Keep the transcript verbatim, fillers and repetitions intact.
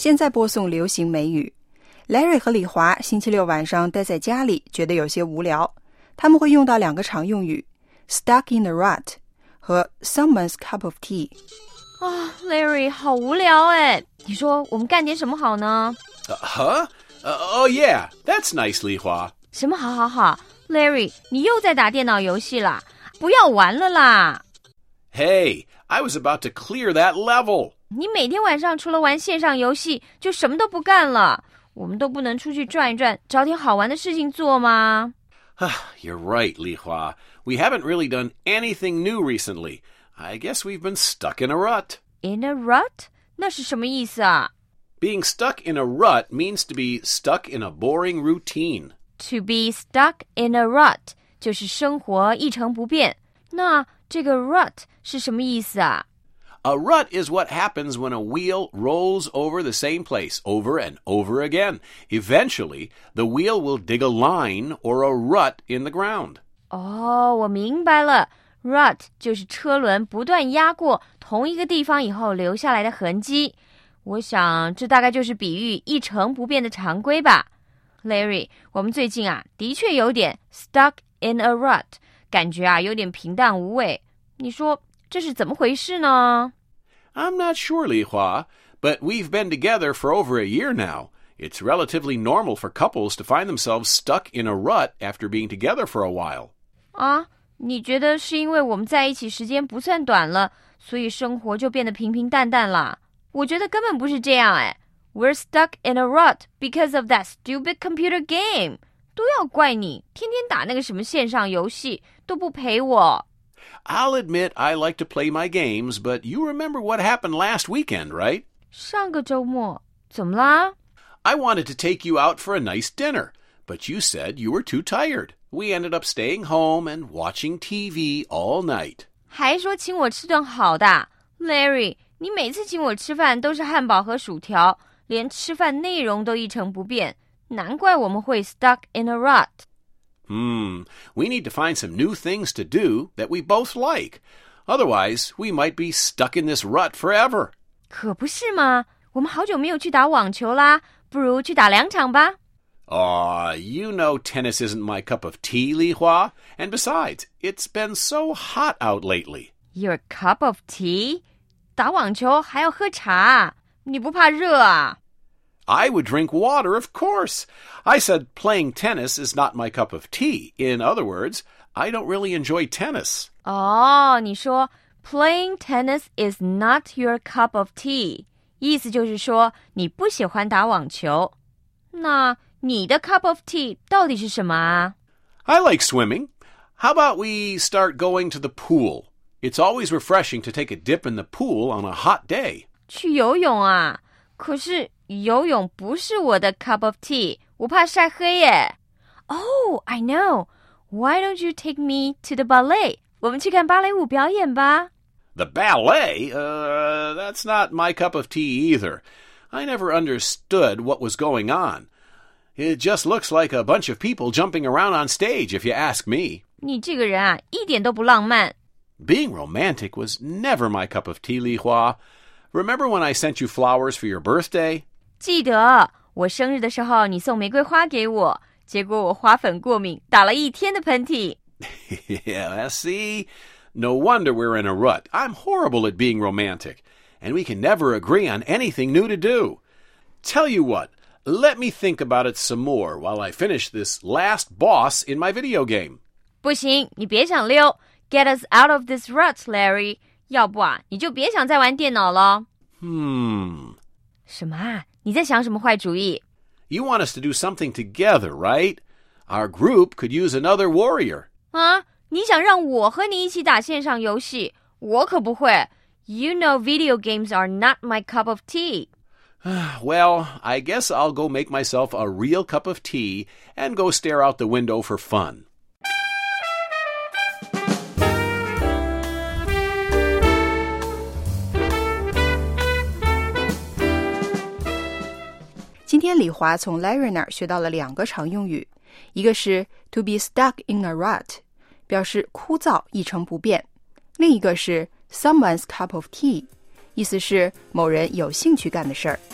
现在播送流行美语。Larry 和李华星期六晚上待在家里，觉得有些无聊，他们会用到两个常用语 stuck in a rut 和 someone's cup of tea。 啊 Larry 好无聊耶，你说我们干点什么好呢？ Uh, huh? Uh, oh yeah, that's nice, 李华。 什么好好好 Larry 你又在打电脑游戏啦，不要玩了啦。 Hey, I was about to clear that level. 你每天晚上除了玩线上游戏就什么都不干了，我们都不能出去转一转，找点好玩的事情做吗？ You're right, 李华。 We haven't really done anything new recently. I guess we've been stuck in a rut. In a rut? 那是什么意思啊？ Being stuck in a rut means to be stuck in a boring routine. To be stuck in a rut 就是生活一成不变。那这个 rut 是什么意思啊？ A rut is what happens when a wheel rolls over the same place over and over again. Eventually, the wheel will dig a line or a rut in the ground. 哦，我明白了。Rut 就是车轮不断压过同一个地方以后留下来的痕迹。我想这大概就是比喻一成不变的常规吧。Larry， 我们最近啊，的确有点 stuck in a rut， 感觉啊有点平淡无味。你说这是怎么回事呢？ I'm not sure, 李华, but we've been together for over a year now. It's relatively normal for couples to find themselves stuck in a rut after being together for a while. 啊，你觉得是因为我们在一起时间不算短了，所以生活就变得平平淡淡啦？我觉得根本不是这样哎。We're stuck in a rut because of that stupid computer game. 都要怪你，天天打那个什么线上游戏，都不陪我。 I'll admit I like to play my games, but you remember what happened last weekend, right? 上个周末，怎么啦？ I wanted to take you out for a nice dinner, but you said you were too tired. We ended up staying home and watching T V all night. 还说请我吃顿好的。Larry， 你每次请我吃饭都是汉堡和薯条，连吃饭内容都一成不变，难怪我们会 stuck in a rut. Hmm, we need to find some new things to do that we both like. Otherwise, we might be stuck in this rut forever. 可不是吗？我们好久没有去打网球啦，不如去打两场吧。 Aw, you know tennis isn't my cup of tea, 李华. And besides, it's been so hot out lately. Your cup of tea? 打网球还要喝茶，你不怕热啊？ I would drink water, of course. I said playing tennis is not my cup of tea. In other words, I don't really enjoy tennis. 哦，你说 playing tennis is not your cup of tea， 意思就是说你不喜欢打网球。那你的 cup of tea 到底是什么啊？ I like swimming. How about we start going to the pool? It's always refreshing to take a dip in the pool on a hot day. 去游泳啊？可是游泳不是我的 cup of tea， 我怕晒黑耶。Oh, I know. Why don't you take me to the ballet? 我们去看芭蕾舞表演吧。 The ballet? Uh, that's not my cup of tea either. I never understood what was going on. It just looks like a bunch of people jumping around on stage, if you ask me. 你这个人啊，一点都不浪漫。 Being romantic was never my cup of tea, 李华. Remember when I sent you flowers for your birthday? 记得我生日的时候你送玫瑰花给我，结果我花粉过敏，打了一天的喷嚏。 Yeah, see? No wonder we're in a rut. I'm horrible at being romantic, and we can never agree on anything new to do. Tell you what, let me think about it some more while I finish this last boss in my video game. 不行，你别想溜 Get us out of this rut, Larry. 要不啊，你就别想再玩电脑了。 Hmm. 什么啊？你在想什么坏主意？ You want us to do something together, right? Our group could use another warrior. 啊，你想让我和你一起打线上游戏？我可不会。You know video games are not my cup of tea. Well, I guess I'll go make myself a real cup of tea and go stare out the window for fun. 今天李华从 Larry 那儿学到了两个常用语，一个是 to be stuck in a rut， 表示枯燥一成不变，另一个是 someone's cup of tea， 意思是某人有兴趣干的事儿。